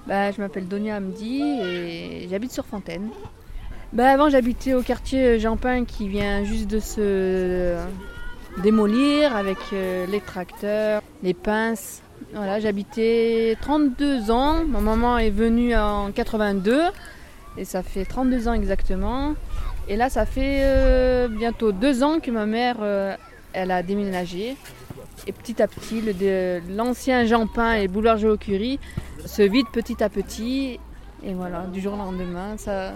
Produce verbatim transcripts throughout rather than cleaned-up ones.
Bah, je m'appelle Donia Hamdi et j'habite sur Fontaine. Bah, avant, j'habitais au quartier Jean-Pin qui vient juste de se démolir avec euh, les tracteurs, les pinces. Voilà, j'habitais trente-deux ans. Ma maman est venue en quatre-vingt-deux et ça fait trente-deux ans exactement. Et là, ça fait euh, bientôt deux ans que ma mère euh, elle a déménagé. Et petit à petit, le, de, l'ancien Jean-Pin et boulevard Joliot-Curie se vide petit à petit. Et voilà, du jour au lendemain, ça...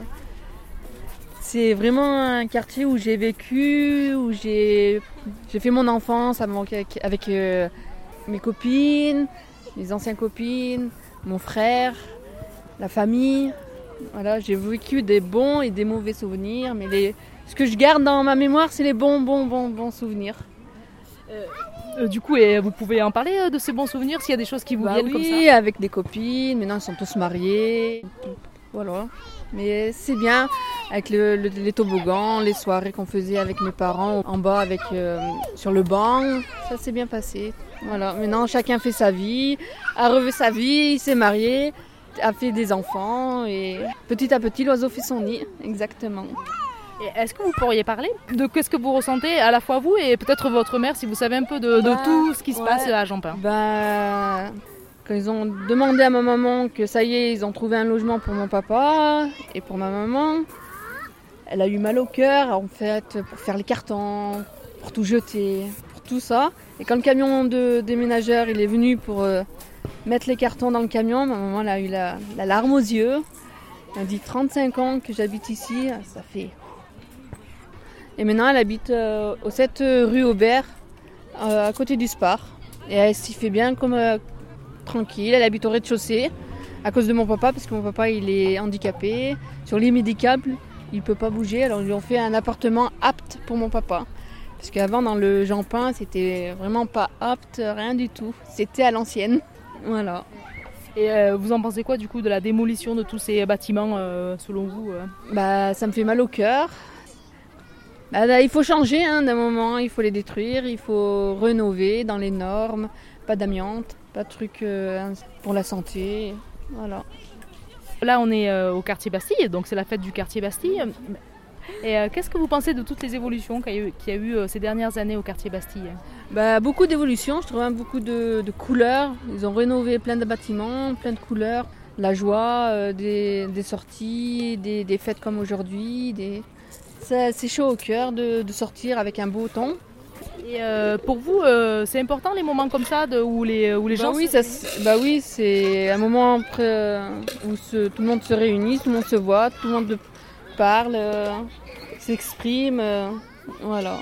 c'est vraiment un quartier où j'ai vécu, où j'ai, j'ai fait mon enfance avec, avec euh, mes copines, mes anciennes copines, mon frère, la famille. Voilà, j'ai vécu des bons et des mauvais souvenirs, mais les, ce que je garde dans ma mémoire, c'est les bons, bons, bons, bons souvenirs. Euh... Euh, du coup, et vous pouvez en parler euh, de ces bons souvenirs, s'il y a des choses qui vous bah viennent oui, comme ça? Oui, avec des copines, maintenant ils sont tous mariés. Voilà. Mais c'est bien, avec le, le, les toboggans, les soirées qu'on faisait avec mes parents en bas avec, euh, sur le banc, ça s'est bien passé. Voilà. Maintenant, chacun fait sa vie, a revu sa vie, il s'est marié, a fait des enfants et petit à petit, l'oiseau fait son nid, exactement. Et est-ce que vous pourriez parler de qu'est-ce que vous ressentez à la fois vous et peut-être votre mère, si vous savez un peu de, de bah, tout ce qui se ouais. passe à Jean-Pin? Bah, quand ils ont demandé à ma maman que ça y est, ils ont trouvé un logement pour mon papa et pour ma maman, elle a eu mal au cœur en fait pour faire les cartons, pour tout jeter, pour tout ça. Et quand le camion de déménageur il est venu pour euh, mettre les cartons dans le camion, ma maman elle a eu la, la larme aux yeux. Elle a dit trente-cinq ans que j'habite ici, ça fait... Et maintenant, elle habite euh, au sept rue Aubert, euh, à côté du Spar. Et elle s'y fait bien comme euh, tranquille. Elle habite au rez-de-chaussée à cause de mon papa, parce que mon papa il est handicapé. Sur lit médical, il ne peut pas bouger. Alors, ils lui ont fait un appartement apte pour mon papa. Parce qu'avant, dans le Jean-Pin, c'était vraiment pas apte, rien du tout. C'était à l'ancienne. Voilà. Et euh, vous en pensez quoi du coup de la démolition de tous ces bâtiments, euh, selon vous euh Bah, ça me fait mal au cœur. Bah, là, il faut changer hein, d'un moment, il faut les détruire, il faut rénover dans les normes, pas d'amiante, pas de trucs euh, pour la santé, voilà. Là on est euh, au quartier Bastille, donc c'est la fête du quartier Bastille. Et euh, qu'est-ce que vous pensez de toutes les évolutions qu'il y a eu, qu'il y a eu euh, ces dernières années au quartier Bastille? Bah, beaucoup d'évolutions, je trouve hein, beaucoup de, de couleurs, ils ont rénové plein de bâtiments, plein de couleurs, la joie, euh, des, des sorties, des, des fêtes comme aujourd'hui, des... Ça, c'est chaud au cœur de, de sortir avec un beau temps. Et euh, pour vous, euh, c'est important les moments comme ça de, où, les, où les bah gens... Oui, se... ça, bah oui, c'est un moment après, où se, tout le monde se réunit, tout le monde se voit, tout le monde parle, euh, s'exprime, euh, voilà.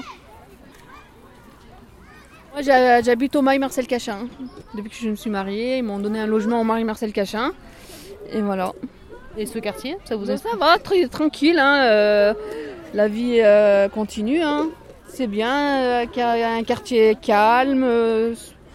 Moi, j'habite au Marie-Marcel Cachin. Depuis que je me suis mariée, ils m'ont donné un logement au Marie-Marcel Cachin. Et voilà. Et ce quartier, ça vous bah, ça va, très tranquille, hein, euh, la vie euh, continue, hein. C'est bien, euh, un quartier calme. Euh...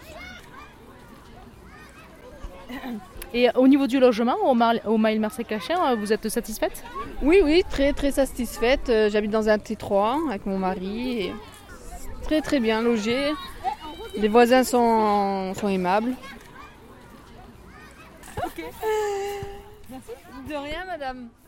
Et au niveau du logement, au, Mar- au Marie-Marcel Cachin, vous êtes satisfaite? Oui, oui, très très satisfaite. J'habite dans un T trois avec mon mari. Et très très bien logé. Les voisins sont, sont aimables. Ok. Merci. De rien, madame.